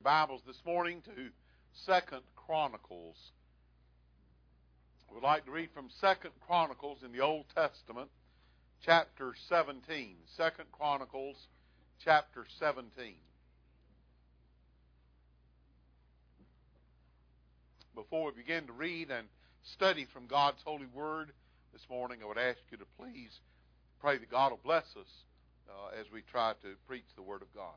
Bibles this morning to 2 Chronicles. We'd like to read from 2 Chronicles in the Old Testament, chapter 17. 2 Chronicles, chapter 17. Before we begin to read and study from God's holy word this morning, I would ask you to please pray that God will bless us as we try to preach the word of God.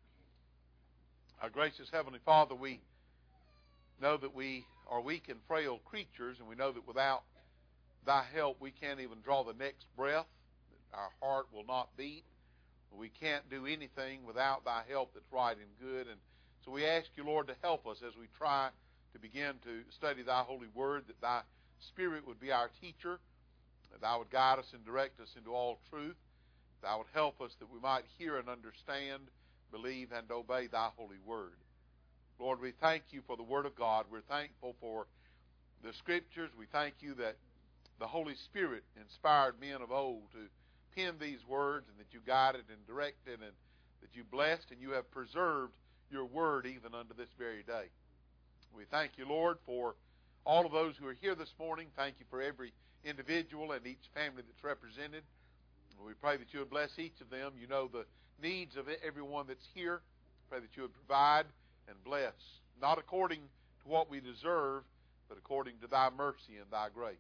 Our gracious Heavenly Father, we know that we are weak and frail creatures, and we know that without Thy help we can't even draw the next breath, that our heart will not beat. We can't do anything without Thy help that's right and good. And so we ask you, Lord, to help us as we try to begin to study Thy holy word, that Thy Spirit would be our teacher, that Thou would guide us and direct us into all truth, that Thou would help us that we might hear and understand, believe and obey Thy holy word. Lord, we thank you for the word of God. We're thankful for the scriptures. We thank you that the Holy Spirit inspired men of old to pen these words, and that you guided and directed, and that you blessed and you have preserved your word even unto this very day. We thank you, Lord, for all of those who are here this morning. Thank you for every individual and each family that's represented. We pray that you would bless each of them. You know the needs of everyone that's here. Pray that you would provide and bless, not according to what we deserve, but according to Thy mercy and Thy grace.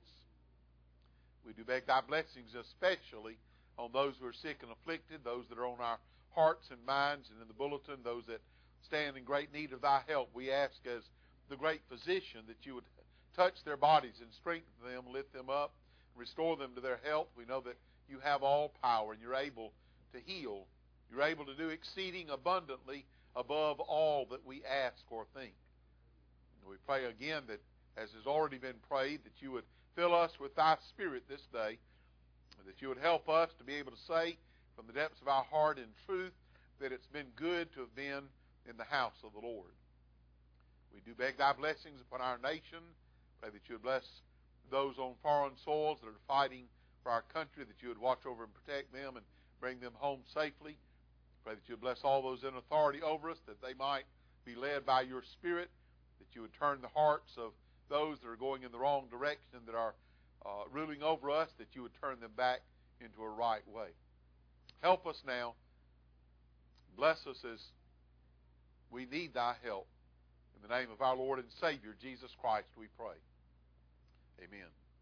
We do beg Thy blessings especially on those who are sick and afflicted, those that are on our hearts and minds, and in the bulletin, those that stand in great need of Thy help. We ask as the great physician that you would touch their bodies and strengthen them, lift them up, restore them to their health. We know that you have all power and you're able to heal. You're able to do exceeding abundantly above all that we ask or think. And we pray again that, as has already been prayed, that you would fill us with Thy Spirit this day, and that you would help us to be able to say from the depths of our heart in truth that it's been good to have been in the house of the Lord. We do beg Thy blessings upon our nation. Pray that you would bless those on foreign soils that are fighting for our country, that you would watch over and protect them and bring them home safely. Pray that you would bless all those in authority over us, that they might be led by your Spirit, that you would turn the hearts of those that are going in the wrong direction, that are ruling over us, that you would turn them back into a right way. Help us now. Bless us as we need Thy help. In the name of our Lord and Savior, Jesus Christ, we pray. Amen.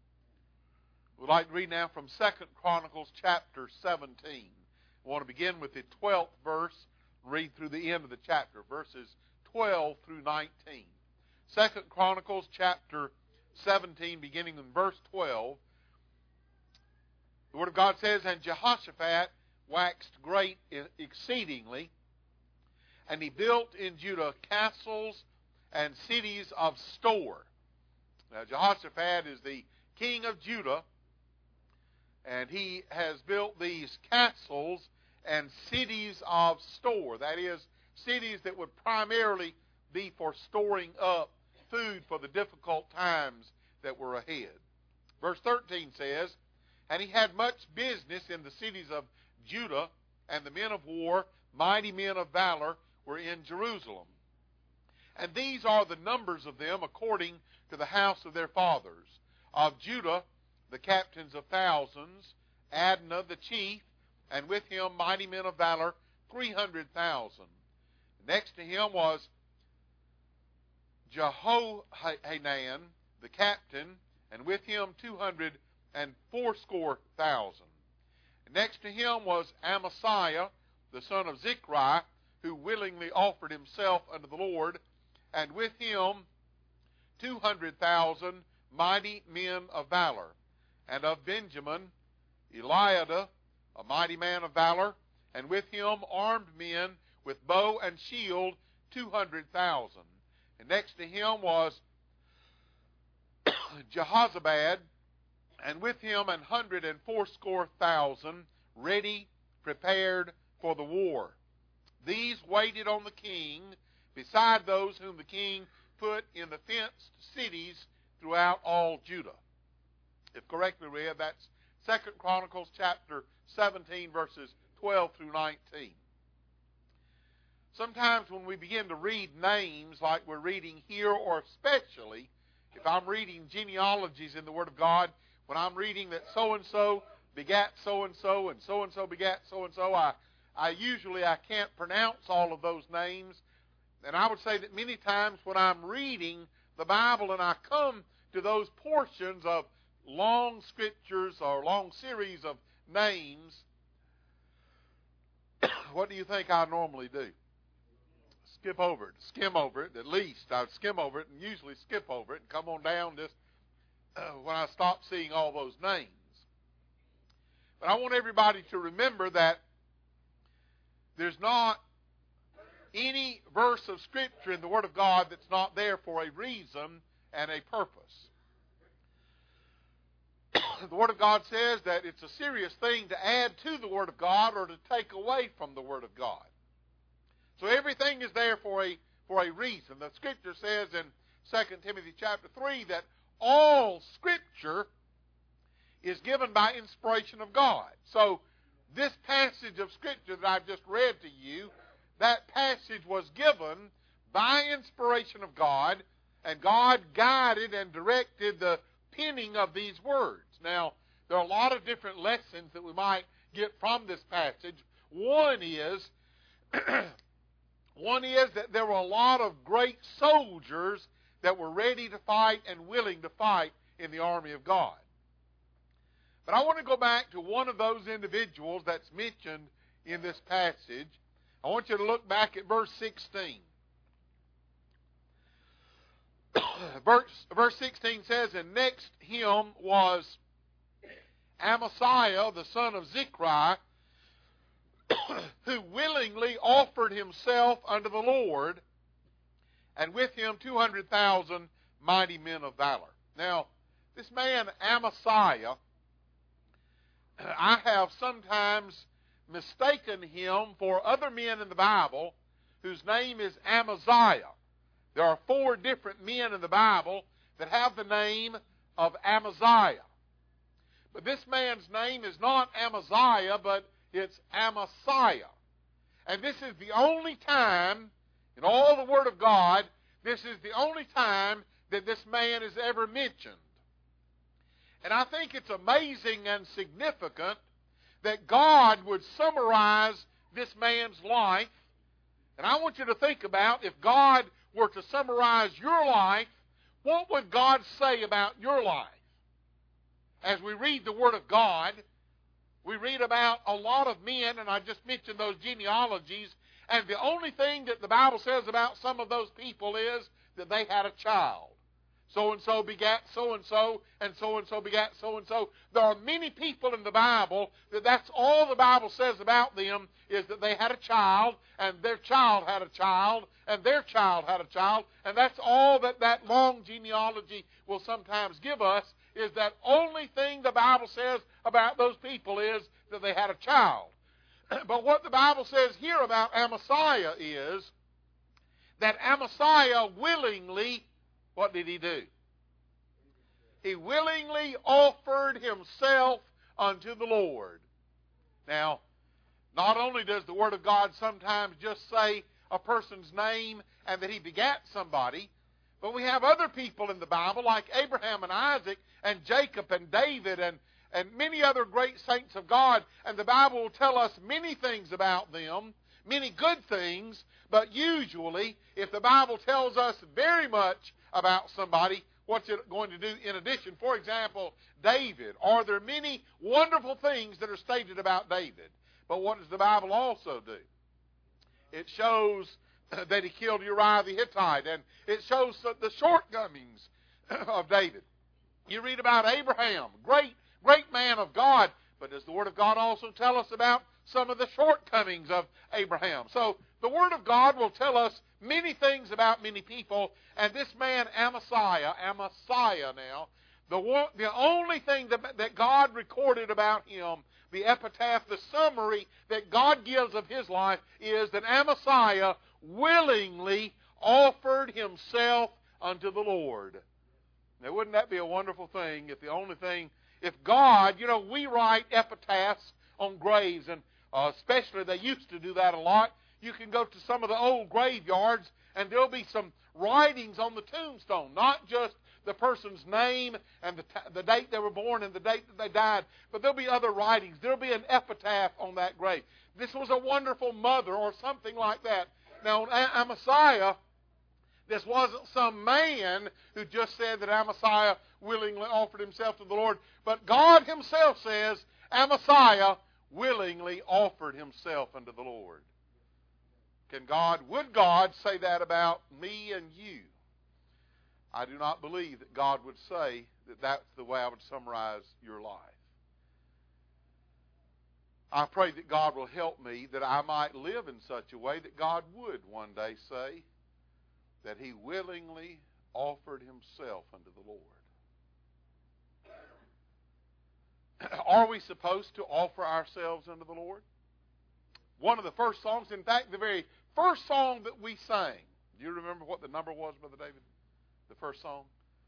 We'd like to read now from 2 Chronicles chapter 17. I want to begin with the 12th verse and read through the end of the chapter, verses 12 through 19. 2 Chronicles chapter 17, beginning in verse 12. The Word of God says, "And Jehoshaphat waxed great exceedingly, and he built in Judah castles and cities of store." Now, Jehoshaphat is the king of Judah, and he has built these castles and cities of store. That is, cities that would primarily be for storing up food for the difficult times that were ahead. Verse 13 says, "And he had much business in the cities of Judah, and the men of war, mighty men of valor, were in Jerusalem. And these are the numbers of them according to the house of their fathers. Of Judah, the captains of thousands, Adnah the chief, and with him mighty men of valor, 300,000. Next to him was Jehohanan the captain, and with him 280,000. Next to him was Amasiah the son of Zichri, who willingly offered himself unto the Lord, and with him 200,000 mighty men of valor. And of Benjamin, Eliada, a mighty man of valor, and with him armed men with bow and shield, 200,000. And next to him was Jehozabad, and with him 180,000 ready, prepared for the war. These waited on the king, beside those whom the king put in the fenced cities throughout all Judah." If correctly read, that's 2 Chronicles chapter 17, verses 12 through 19. sometimes when we begin to read names like we're reading here, or especially if I'm reading genealogies in the Word of God, when I'm reading that so-and-so begat so-and-so and so-and-so begat so-and-so, I can't pronounce all of those names. And I would say that many times when I'm reading the Bible and I come to those portions of long scriptures or long series of names, what do you think I normally do? Skip over it, skim over it. At least I'd skim over it and usually skip over it and come on down just when I stop seeing all those names. But I want everybody to remember that there's not any verse of Scripture in the Word of God that's not there for a reason and a purpose. The Word of God says that it's a serious thing to add to the Word of God or to take away from the Word of God. So everything is there for a reason. The Scripture says in 2 Timothy chapter 3 that all Scripture is given by inspiration of God. So this passage of Scripture that I've just read to you, that passage was given by inspiration of God, and God guided and directed the penning of these words. Now, there are a lot of different lessons that we might get from this passage. One is that there were a lot of great soldiers that were ready to fight and willing to fight in the army of God. But I want to go back to one of those individuals that's mentioned in this passage. I want you to look back at verse 16. Verse 16 says, "And next him was Amasiah, the son of Zichri, who willingly offered himself unto the Lord, and with him 200,000 mighty men of valor." Now, this man Amasiah, I have sometimes mistaken him for other men in the Bible whose name is Amaziah. There are 4 different men in the Bible that have the name of Amaziah. But this man's name is not Amaziah, but it's Amasiah. And this is the only time in all the Word of God, this is the only time that this man is ever mentioned. And I think it's amazing and significant that God would summarize this man's life. And I want you to think about, if God were to summarize your life, what would God say about your life? As we read the Word of God, we read about a lot of men, and I just mentioned those genealogies, and the only thing that the Bible says about some of those people is that they had a child. So-and-so begat so-and-so, and so-and-so begat so-and-so. There are many people in the Bible that's all the Bible says about them, is that they had a child, and their child had a child, and their child had a child, and that's all that long genealogy will sometimes give us, is that only thing the Bible says about those people is that they had a child. But what the Bible says here about Amasiah is that Amasiah willingly, what did he do? He willingly offered himself unto the Lord. Now, not only does the Word of God sometimes just say a person's name and that he begat somebody, but we have other people in the Bible like Abraham and Isaac and Jacob and David and many other great saints of God. And the Bible will tell us many things about them, many good things, but usually if the Bible tells us very much about somebody, what's it going to do in addition? For example, David. Are there many wonderful things that are stated about David? But what does the Bible also do? It shows that he killed Uriah the Hittite, and it shows the shortcomings of David. You read about Abraham, great man of God, but does the Word of God also tell us about some of the shortcomings of Abraham? So the Word of God will tell us many things about many people, and this man Amasiah now, the only thing that God recorded about him, the epitaph, the summary that God gives of his life, is that Amasiah willingly offered himself unto the Lord. Now, wouldn't that be a wonderful thing if God, we write epitaphs on graves, and especially they used to do that a lot. you can go to some of the old graveyards, and there'll be some writings on the tombstone, not just the person's name and the date they were born and the date that they died, but there'll be other writings. There'll be an epitaph on that grave. This was a wonderful mother, or something like that. Now, on Amaziah, this wasn't some man who just said that Amaziah willingly offered himself to the Lord, but God Himself says Amaziah willingly offered himself unto the Lord. Would God say that about me and you? I do not believe that God would say that that's the way I would summarize your life. I pray that God will help me that I might live in such a way that God would one day say that He willingly offered Himself unto the Lord. Are we supposed to offer ourselves unto the Lord? One of the first songs, in fact, the very first song that we sang. Do you remember what the number was, Brother David? The first song?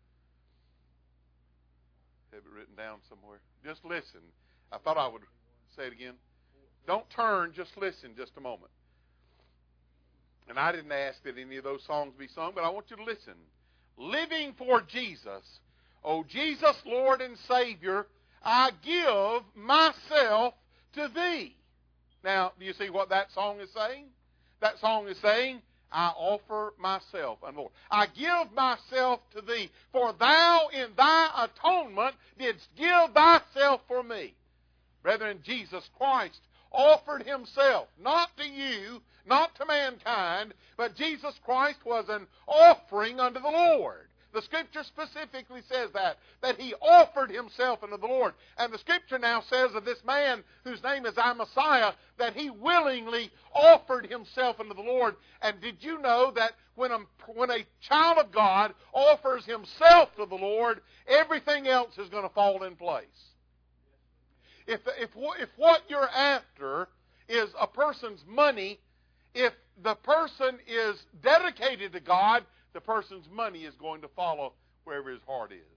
Have it written down somewhere? Just listen. I thought I would say it again. Don't turn, just listen just a moment. And I didn't ask that any of those songs be sung, but I want you to listen. Living for Jesus. O Jesus, Lord and Savior, I give myself to Thee. Now, do you see what that song is saying? That song is saying, I offer myself unto the Lord. I give myself to Thee, for Thou in Thy atonement didst give Thyself for me. Brethren, Jesus Christ offered Himself, not to you, not to mankind, but Jesus Christ was an offering unto the Lord. The Scripture specifically says that He offered Himself unto the Lord. And the Scripture now says of this man, whose name is Amaziah, that he willingly offered himself unto the Lord. And did you know that when a child of God offers himself to the Lord, everything else is going to fall in place? If what you're after is a person's money, if the person is dedicated to God, the person's money is going to follow wherever his heart is.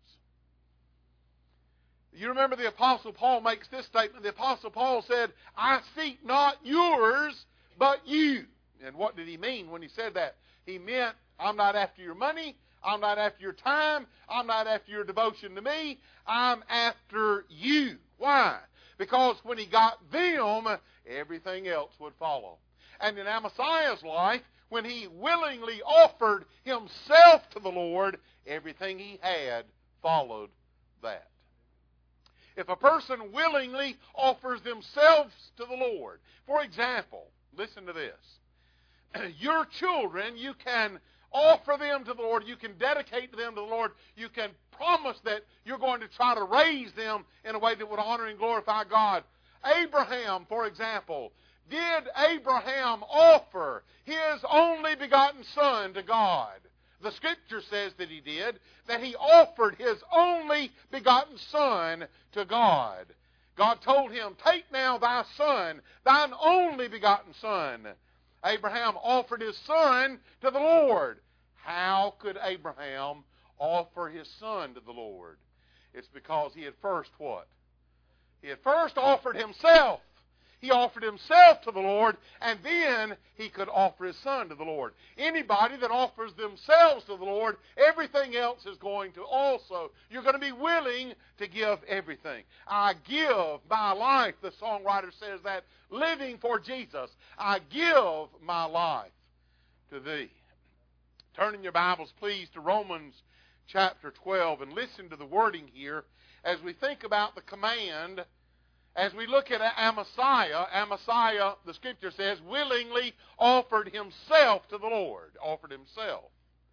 You remember the Apostle Paul makes this statement. The Apostle Paul said, I seek not yours, but you. And what did he mean when he said that? He meant, I'm not after your money. I'm not after your time. I'm not after your devotion to me. I'm after you. Why? Because when he got them, everything else would follow. And in Amaziah's life, when he willingly offered himself to the Lord, everything he had followed that. If a person willingly offers themselves to the Lord, for example, listen to this. Your children, you can offer them to the Lord. You can dedicate them to the Lord. You can promise that you're going to try to raise them in a way that would honor and glorify God. Abraham, for example, did Abraham offer his only begotten son to God? The Scripture says that he did, that he offered his only begotten son to God. God told him, take now thy son, thine only begotten son. Abraham offered his son to the Lord. How could Abraham offer his son to the Lord? It's because he had first what? He had first offered himself. He offered himself to the Lord, and then he could offer his son to the Lord. Anybody that offers themselves to the Lord, everything else is going to also. You're going to be willing to give everything. I give my life, the songwriter says that, living for Jesus. I give my life to Thee. Turn in your Bibles, please, to Romans chapter 12, and listen to the wording here as we think about the command. As we look at Amaziah, the Scripture says, willingly offered himself to the Lord. Offered himself.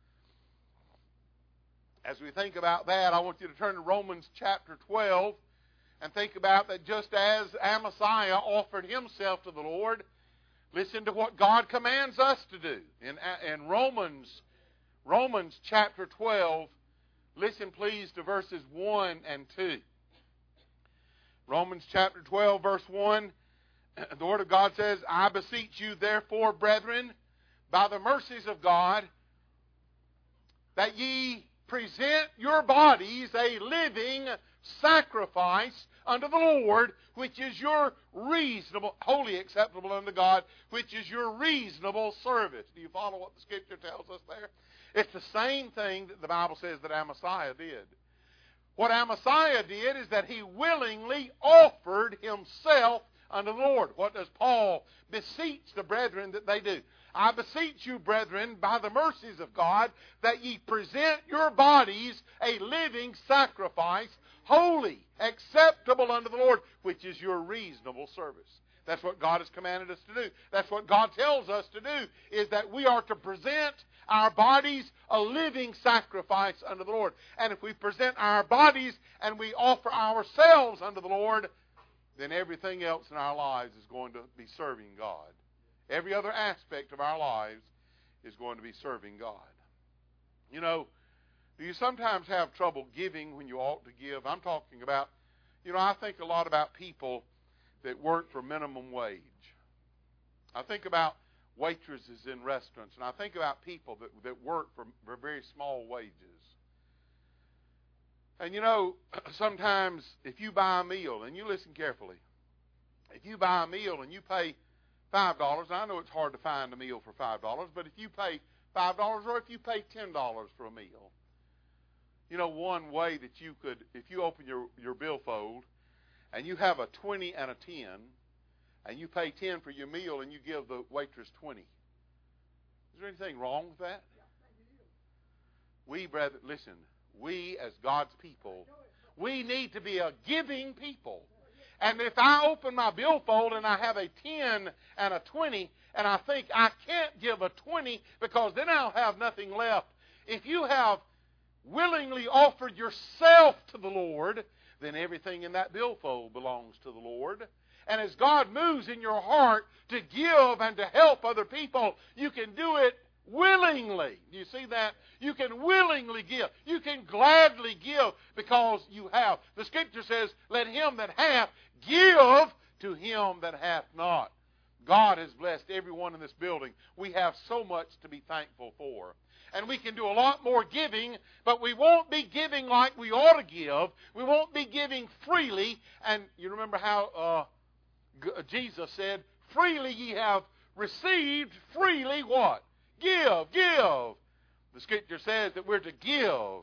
As we think about that, I want you to turn to Romans chapter 12 and think about that just as Amaziah offered himself to the Lord, listen to what God commands us to do. In Romans chapter 12, listen please to verses 1 and 2. Romans chapter 12, verse 1, the Word of God says, I beseech you, therefore, brethren, by the mercies of God, that ye present your bodies a living sacrifice unto the Lord, which is your reasonable, holy, acceptable unto God, which is your reasonable service. Do you follow what the Scripture tells us there? It's the same thing that the Bible says that Amaziah did. What Amaziah did is that he willingly offered himself unto the Lord. What does Paul beseech the brethren that they do? I beseech you, brethren, by the mercies of God, that ye present your bodies a living sacrifice, holy, acceptable unto the Lord, which is your reasonable service. That's what God has commanded us to do. That's what God tells us to do, is that we are to present our bodies a living sacrifice unto the Lord. And if we present our bodies and we offer ourselves unto the Lord, then everything else in our lives is going to be serving God. Every other aspect of our lives is going to be serving God. You know, do you sometimes have trouble giving when you ought to give? I'm talking about, I think a lot about people that work for minimum wage. I think about waitresses in restaurants, and I think about people that work for very small wages. And sometimes if you buy a meal, and you listen carefully, if you buy a meal and you pay $5, I know it's hard to find a meal for $5, but if you pay $5 or if you pay $10 for a meal, one way that you could, if you open your billfold and you have a 20 and a 10, and you pay 10 for your meal and you give the waitress 20. Is there anything wrong with that? We, brethren, listen, we as God's people, we need to be a giving people. And if I open my billfold and I have a 10 and a 20, and I think I can't give a 20 because then I'll have nothing left. If you have willingly offered yourself to the Lord, then everything in that billfold belongs to the Lord. And as God moves in your heart to give and to help other people, you can do it willingly. Do you see that? You can willingly give. You can gladly give because you have. The Scripture says, let him that hath give to him that hath not. God has blessed everyone in this building. We have so much to be thankful for. And we can do a lot more giving, but we won't be giving like we ought to give. We won't be giving freely. And you remember how Jesus said, freely ye have received, freely what? Give. The Scripture says that we're to give.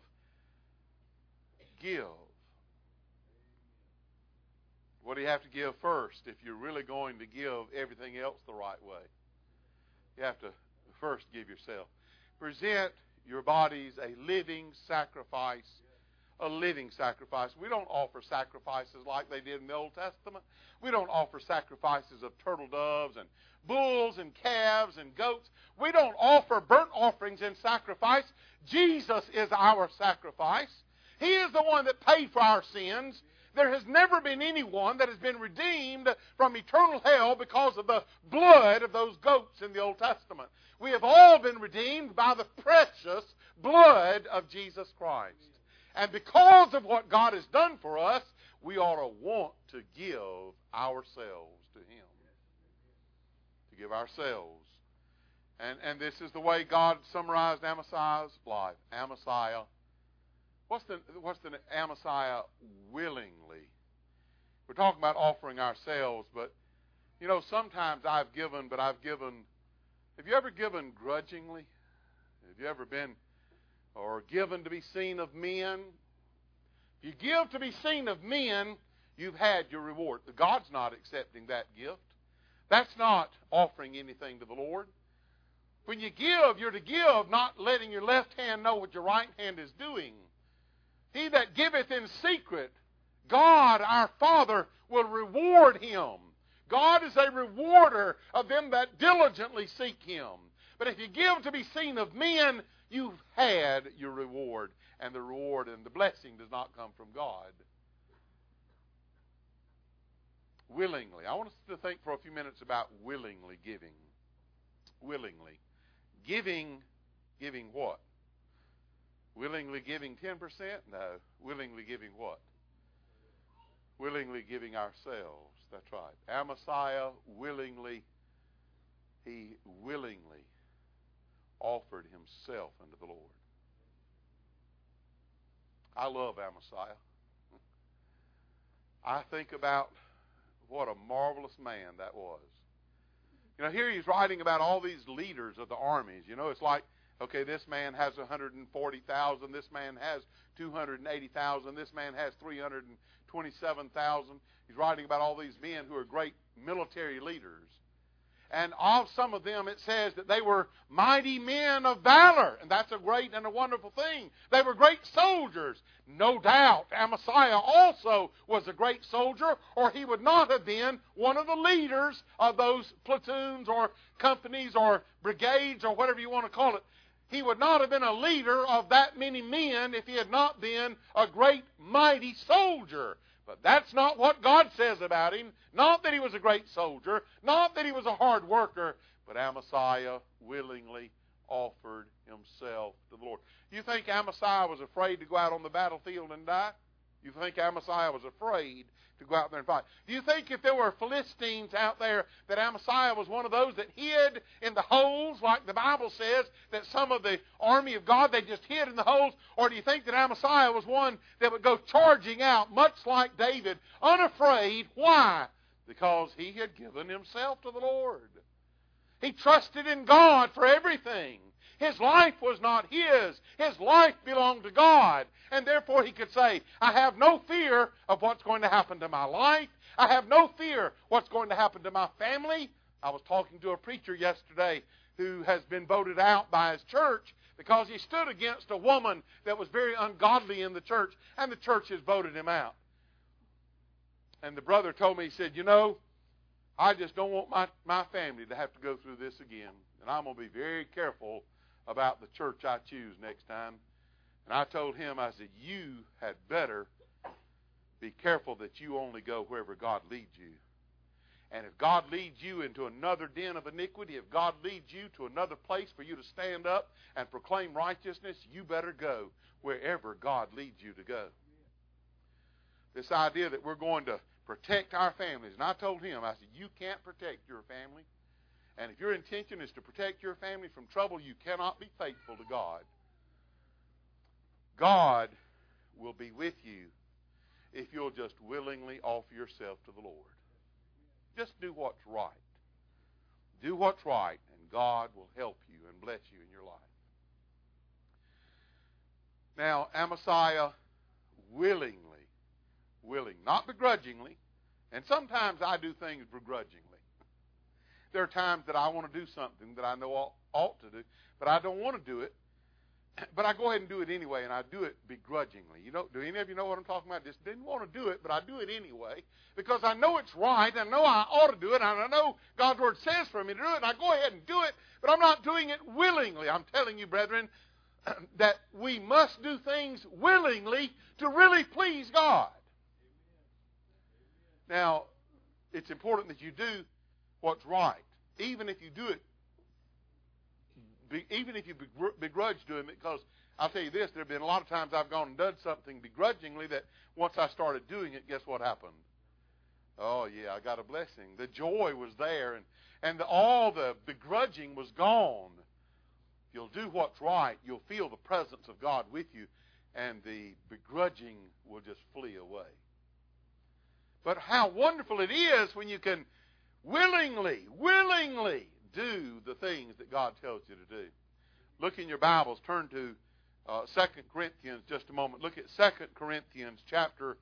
What do you have to give first if you're really going to give everything else the right way? You have to first give yourself. Present your bodies a living sacrifice. A living sacrifice. We don't offer sacrifices like they did in the Old Testament. We don't offer sacrifices of turtle doves and bulls and calves and goats. We don't offer burnt offerings in sacrifice. Jesus is our sacrifice. He is the one that paid for our sins. There has never been anyone that has been redeemed from eternal hell because of the blood of those goats in the Old Testament. We have all been redeemed by the precious blood of Jesus Christ. And because of what God has done for us, we ought to want to give ourselves to Him. To give ourselves. And this is the way God summarized Amaziah's life. Amaziah. What's the Amaziah willingly? We're talking about offering ourselves, but sometimes I've given. Have you ever given grudgingly? Have you ever been or given to be seen of men? If you give to be seen of men, you've had your reward. God's not accepting that gift. That's not offering anything to the Lord. When you give, you're to give, not letting your left hand know what your right hand is doing. He that giveth in secret, God, our Father, will reward him. God is a rewarder of them that diligently seek Him. But if you give to be seen of men, you've had your reward. And the reward and the blessing does not come from God. Willingly. I want us to think for a few minutes about willingly giving. Willingly. Giving what? Willingly giving 10%? No. Willingly giving what? Willingly giving ourselves. That's right. Amaziah willingly offered himself unto the Lord. I love Amaziah. I think about what a marvelous man that was. You know, here he's writing about all these leaders of the armies. You know, it's like, okay, this man has 140,000. This man has 280,000. This man has 327,000. He's writing about all these men who are great military leaders. And of some of them, it says that they were mighty men of valor. And that's a great and a wonderful thing. They were great soldiers. No doubt, Amaziah also was a great soldier, or he would not have been one of the leaders of those platoons or companies or brigades or whatever you want to call it. He would not have been a leader of that many men if he had not been a great, mighty soldier. But that's not what God says about him. Not that he was a great soldier, not that he was a hard worker, but Amaziah willingly offered himself to the Lord. You think Amaziah was afraid to go out on the battlefield and die? You think Amaziah was afraid to go out there and fight? Do you think if there were Philistines out there that Amaziah was one of those that hid in the holes, like the Bible says, that some of the army of God, they just hid in the holes? Or do you think that Amaziah was one that would go charging out, much like David, unafraid? Why? Because he had given himself to the Lord. He trusted in God for everything. His life was not his. His life belonged to God. And therefore he could say, I have no fear of what's going to happen to my life. I have no fear what's going to happen to my family. I was talking to a preacher yesterday who has been voted out by his church because he stood against a woman that was very ungodly in the church, and the church has voted him out. And the brother told me, he said, you know, I just don't want my family to have to go through this again. And I'm going to be very careful about the church I choose next time. And I told him, I said, you had better be careful that you only go wherever God leads you. And if God leads you into another den of iniquity, if God leads you to another place for you to stand up and proclaim righteousness, you better go wherever God leads you to go. This idea that we're going to protect our families. And I told him, I said, you can't protect your family. And if your intention is to protect your family from trouble, you cannot be faithful to God. God will be with you if you'll just willingly offer yourself to the Lord. Just do what's right. Do what's right, and God will help you and bless you in your life. Now, Amaziah willing, not begrudgingly, and sometimes I do things begrudgingly. There are times that I want to do something that I know I ought to do, but I don't want to do it. But I go ahead and do it anyway, and I do it begrudgingly. You know, do any of you know what I'm talking about? Just didn't want to do it, but I do it anyway because I know it's right, and I know I ought to do it, and I know God's Word says for me to do it, and I go ahead and do it, but I'm not doing it willingly. I'm telling you, brethren, that we must do things willingly to really please God. Now, it's important that you do what's right, even if you do it. Even if you begrudge doing it, because I'll tell you this, there have been a lot of times I've gone and done something begrudgingly that once I started doing it, guess what happened? Oh, yeah, I got a blessing. The joy was there, and all the begrudging was gone. If you'll do what's right, you'll feel the presence of God with you, and the begrudging will just flee away. But how wonderful it is when you can willingly do the things that God tells you to do. Look in your Bibles. Turn to 2 Corinthians just a moment. Look at 2 Corinthians chapter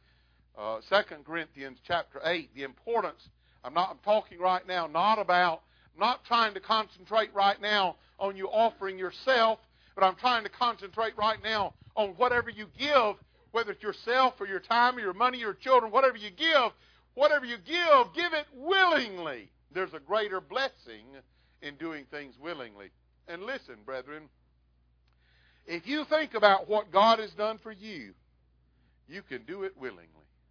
8. The importance. I'm talking right now not trying to concentrate right now on you offering yourself, but I'm trying to concentrate right now on whatever you give, whether it's yourself or your time or your money or your children, whatever you give it willingly. There's a greater blessing in doing things willingly. And listen, brethren, if you think about what God has done for you, you can do it willingly.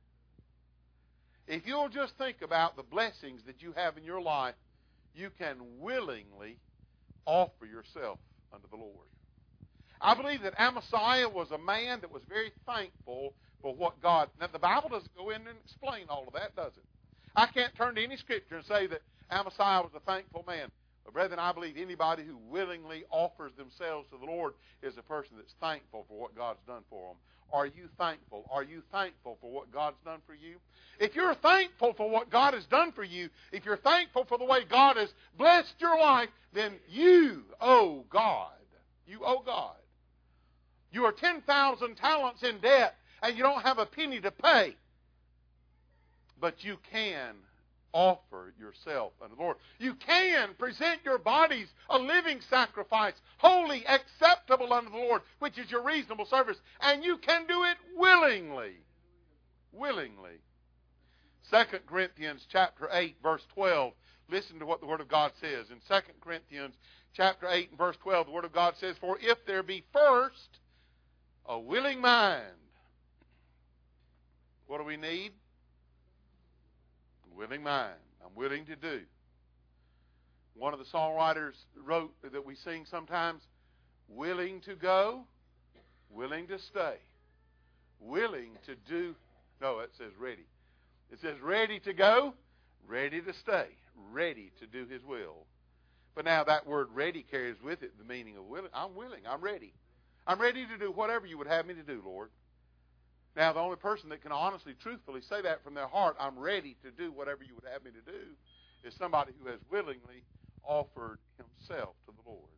If you'll just think about the blessings that you have in your life, you can willingly offer yourself unto the Lord. I believe that Amaziah was a man that was very thankful for what God... Now, the Bible doesn't go in and explain all of that, does it? I can't turn to any scripture and say that Amaziah was a thankful man. But brethren, I believe anybody who willingly offers themselves to the Lord is a person that's thankful for what God's done for them. Are you thankful? Are you thankful for what God's done for you? If you're thankful for what God has done for you, if you're thankful for the way God has blessed your life, then you owe God. You owe God. You are 10,000 talents in debt, and you don't have a penny to pay. But you can offer yourself unto the Lord. You can present your bodies a living sacrifice, holy, acceptable unto the Lord, which is your reasonable service. And you can do it willingly. Willingly. 2 Corinthians chapter 8, verse 12. Listen to what the Word of God says. In 2 Corinthians chapter 8 and verse 12, the Word of God says, "For if there be first a willing mind." What do we need? A willing mind. I'm willing to do. One of the songwriters wrote that we sing sometimes, willing to go, willing to stay, willing to do. No, it says ready. It says ready to go, ready to stay, ready to do His will. But now that word ready carries with it the meaning of willing. I'm willing. I'm ready. I'm ready to do whatever you would have me to do, Lord. Now, the only person that can honestly, truthfully say that from their heart, I'm ready to do whatever you would have me to do, is somebody who has willingly offered himself to the Lord.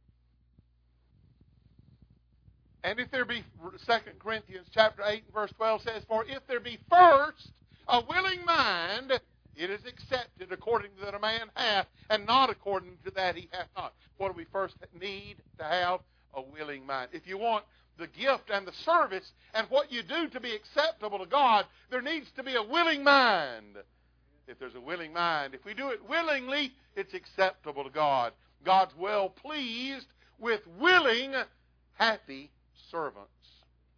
And if there be, 2 Corinthians chapter 8 and verse 12 says, "For if there be first a willing mind, it is accepted according to that a man hath, and not according to that he hath not." What do we first need to have? A willing mind. If you want the gift and the service and what you do to be acceptable to God, there needs to be a willing mind. If there's a willing mind, if we do it willingly, it's acceptable to God. God's well pleased with willing, happy servants.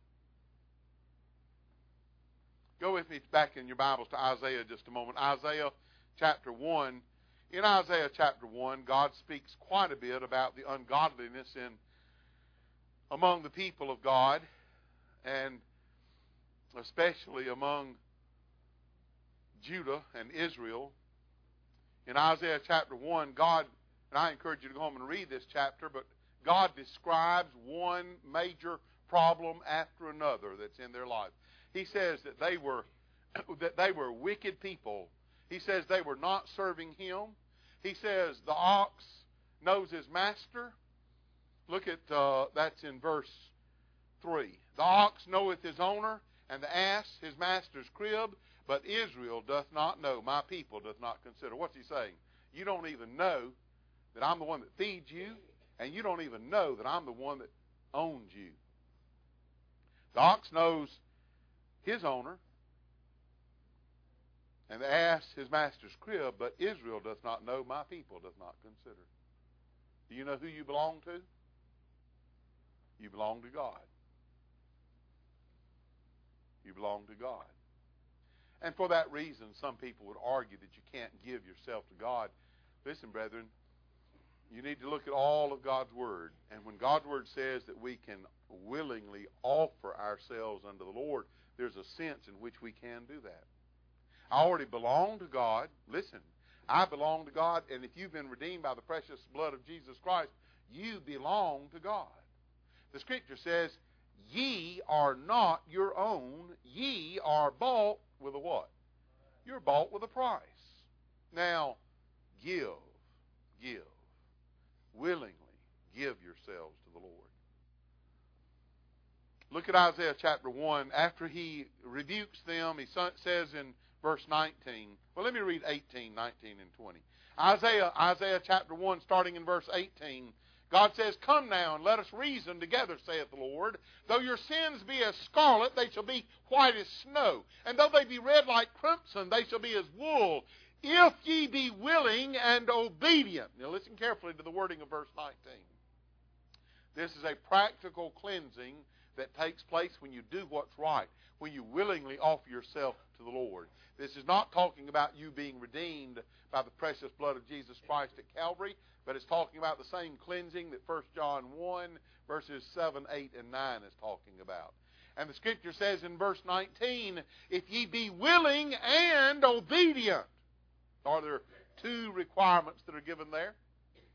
Go with me back in your Bibles to Isaiah just a moment. Isaiah chapter 1. In Isaiah chapter 1, God speaks quite a bit about the ungodliness among the people of God, and especially among Judah and Israel. In Isaiah chapter 1, God, and I encourage you to go home and read this chapter, but God describes one major problem after another that's in their life. He says that they were wicked people. He says they were not serving Him. He says the ox knows his master. Look at, that's in verse 3. "The ox knoweth his owner, and the ass his master's crib, but Israel doth not know, my people doth not consider." What's he saying? You don't even know that I'm the one that feeds you, and you don't even know that I'm the one that owns you. The ox knows his owner, and the ass his master's crib, but Israel doth not know, my people doth not consider. Do you know who you belong to? You belong to God. You belong to God. And for that reason, some people would argue that you can't give yourself to God. Listen, brethren, you need to look at all of God's Word. And when God's Word says that we can willingly offer ourselves unto the Lord, there's a sense in which we can do that. I already belong to God. Listen, I belong to God, and if you've been redeemed by the precious blood of Jesus Christ, you belong to God. The Scripture says, "Ye are not your own. Ye are bought with a what? You're bought with a price." Now, give. Willingly give yourselves to the Lord. Look at Isaiah chapter 1. After he rebukes them, he says in verse 19. Well, let me read 18, 19, and 20. Isaiah chapter 1, starting in verse 18. God says, "Come now, and let us reason together, saith the Lord. Though your sins be as scarlet, they shall be white as snow. And though they be red like crimson, they shall be as wool. If ye be willing and obedient." Now listen carefully to the wording of verse 19. This is a practical cleansing that takes place when you do what's right, when you willingly offer yourself to the Lord. This is not talking about you being redeemed by the precious blood of Jesus Christ at Calvary, but it's talking about the same cleansing that 1 John 1, verses 7, 8, and 9 is talking about. And the Scripture says in verse 19, "If ye be willing and obedient." Are there two requirements that are given there?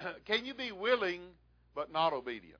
Can you be willing but not obedient?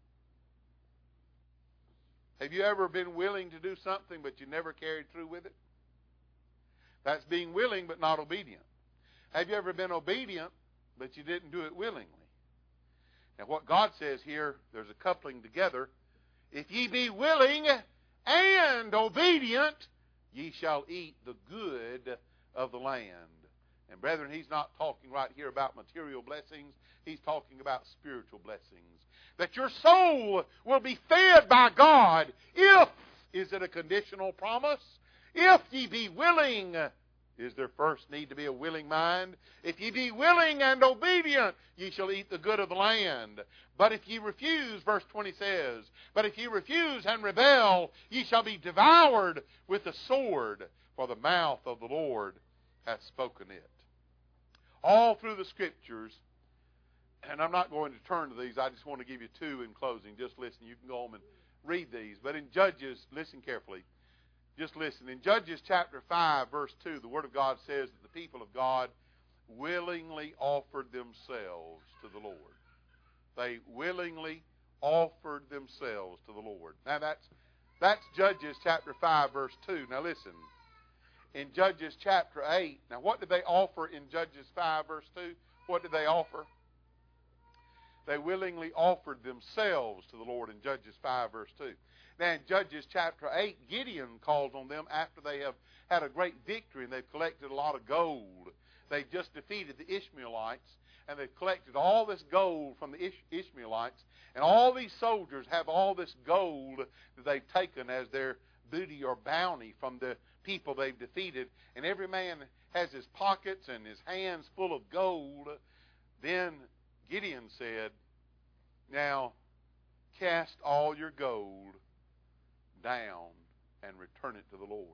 Have you ever been willing to do something but you never carried through with it? That's being willing but not obedient. Have you ever been obedient but you didn't do it willingly? Now what God says here, there's a coupling together. If ye be willing and obedient, ye shall eat the good of the land. And brethren, he's not talking right here about material blessings. He's talking about spiritual blessings. That your soul will be fed by God if, is it a conditional promise? If ye be willing, is there first need to be a willing mind? If ye be willing and obedient, ye shall eat the good of the land. But if ye refuse, verse 20 says, but if ye refuse and rebel, ye shall be devoured with the sword, for the mouth of the Lord hath spoken it. All through the Scriptures, and I'm not going to turn to these, I just want to give you two in closing. Just listen, you can go home and read these. But in Judges, listen carefully. Just listen. In Judges chapter 5, verse 2, the Word of God says that the people of God willingly offered themselves to the Lord. They willingly offered themselves to the Lord. Now that's Judges chapter 5, verse 2. Now listen. In Judges chapter 8, now what did they offer in Judges 5, verse 2? What did they offer? They willingly offered themselves to the Lord in Judges 5, verse 2. Now in Judges chapter 8, Gideon calls on them after they have had a great victory and they've collected a lot of gold. They just defeated the Ishmaelites, and they've collected all this gold from the Ishmaelites, and all these soldiers have all this gold that they've taken as their booty or bounty from the people they've defeated, and every man has his pockets and his hands full of gold. Then Gideon said, now cast all your gold down and return it to the Lord.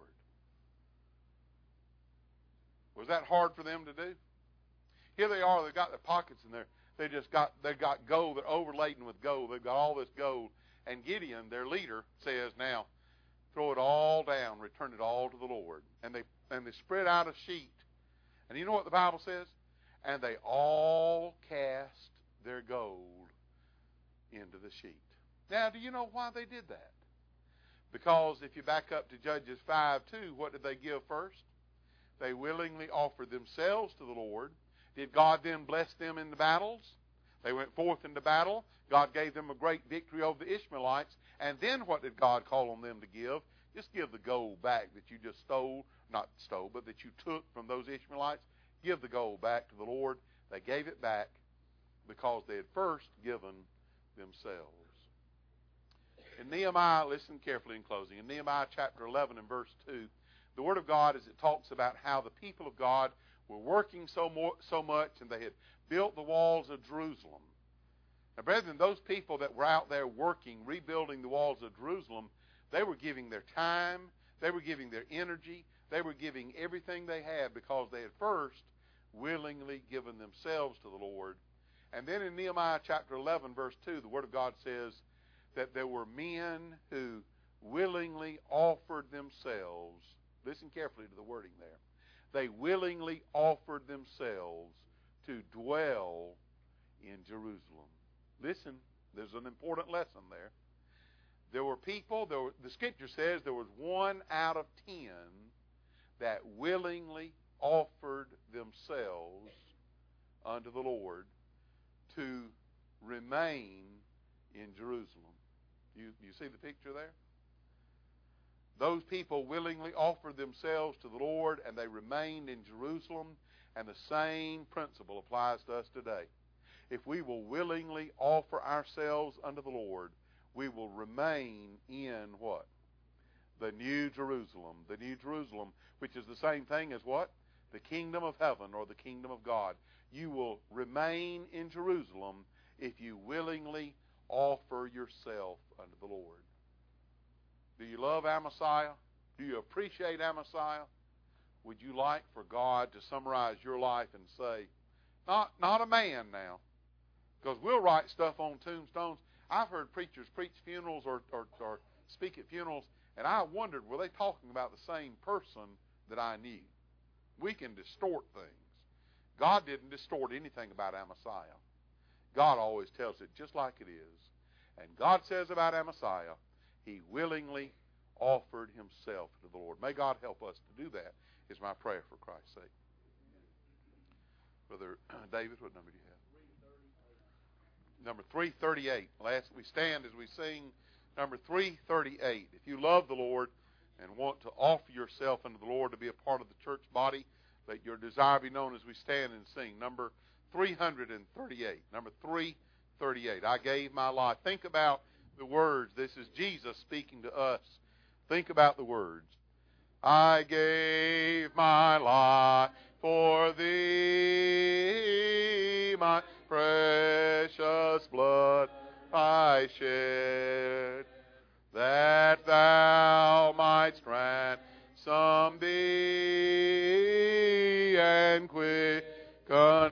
Was that hard for them to do? Here they are, they've got their pockets in there. They've got gold, they're overladen with gold. They've got all this gold. And Gideon, their leader, says, now, throw it all down, return it all to the Lord. And they spread out a sheet. And you know what the Bible says? And they all cast their gold into the sheet. Now, do you know why they did that? Because if you back up to Judges 5:2, what did they give first? They willingly offered themselves to the Lord. Did God then bless them in the battles? They went forth into battle. God gave them a great victory over the Ishmaelites. And then what did God call on them to give? Just give the gold back that you just not stole, but that you took from those Ishmaelites. Give the gold back to the Lord. They gave it back because they had first given themselves. In Nehemiah, listen carefully in closing. In Nehemiah chapter 11 and verse 2, the Word of God, as it talks about how the people of God were working so much and they had built the walls of Jerusalem. Now, brethren, those people that were out there working, rebuilding the walls of Jerusalem, they were giving their time, they were giving their energy, they were giving everything they had because they had first willingly given themselves to the Lord. And then in Nehemiah chapter 11, verse 2, the Word of God says that there were men who willingly offered themselves. Listen carefully to the wording there. They willingly offered themselves to dwell in Jerusalem. Listen, there's an important lesson there. There were people, the Scripture says there was 1 out of 10 that willingly offered themselves unto the Lord to remain in Jerusalem. You see the picture there? Those people willingly offered themselves to the Lord, and they remained in Jerusalem, and the same principle applies to us today. If we will willingly offer ourselves unto the Lord, we will remain in what? The New Jerusalem. The New Jerusalem, which is the same thing as what? The kingdom of heaven or the kingdom of God. You will remain in Jerusalem if you willingly offer yourself unto the Lord. Do you love Amaziah? Do you appreciate Amaziah? Would you like for God to summarize your life and say, not a man now, because we'll write stuff on tombstones. I've heard preachers preach funerals or speak at funerals, and I wondered, were they talking about the same person that I knew? We can distort things. God didn't distort anything about Amaziah. God always tells it just like it is. And God says about Amaziah, he willingly offered himself to the Lord. May God help us to do that, is my prayer for Christ's sake. Brother David, what number do you have? Number 338. We stand as we sing number 338. If you love the Lord and want to offer yourself unto the Lord to be a part of the church body, let your desire be known as we stand and sing. Number 338. Number 338. I gave my life. Think about the words. This is Jesus speaking to us. Think about the words. I gave my life for thee, my precious blood I shed, that thou mightst ransom thee and quicken.